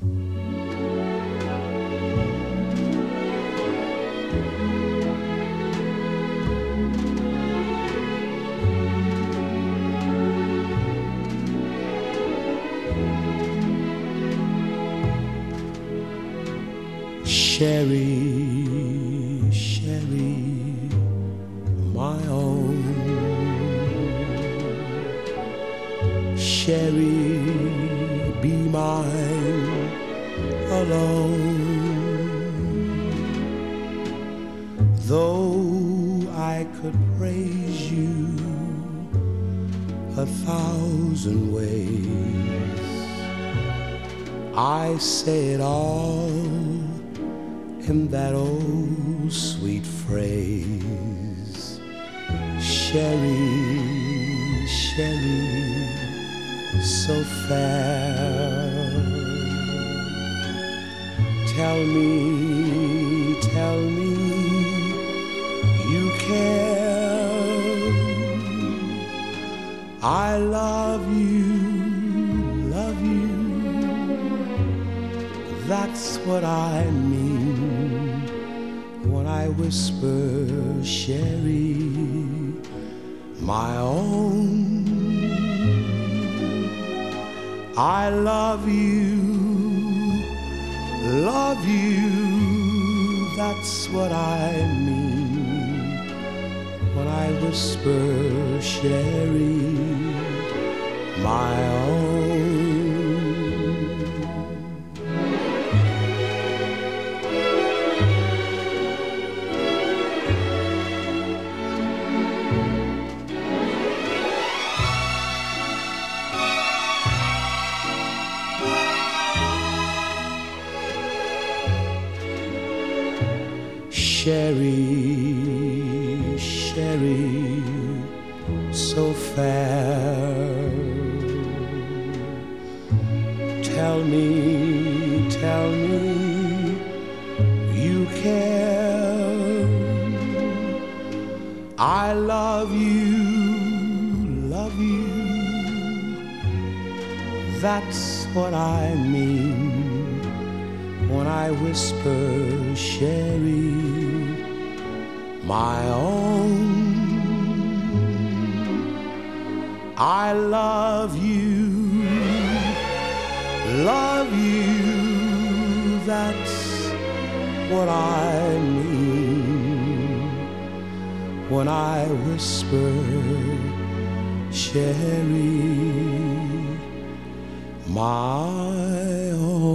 Sherry, Sherry, my own. Sherry, be mine alone. Though I could praise you 1,000 ways, I say it all in that old sweet phrase. Sherry, Sherry, so fair. Tell me you care. I love you, that's what I mean when I whisper, Sherry, my own. I love you, that's what I mean when I whisper, Sherry, my own. Sherry, Sherry, so fair. Tell me you care. I love you, that's what I mean when I whisper, Sherry, my own. I love you, that's what I mean when I whisper, Sherry, my own.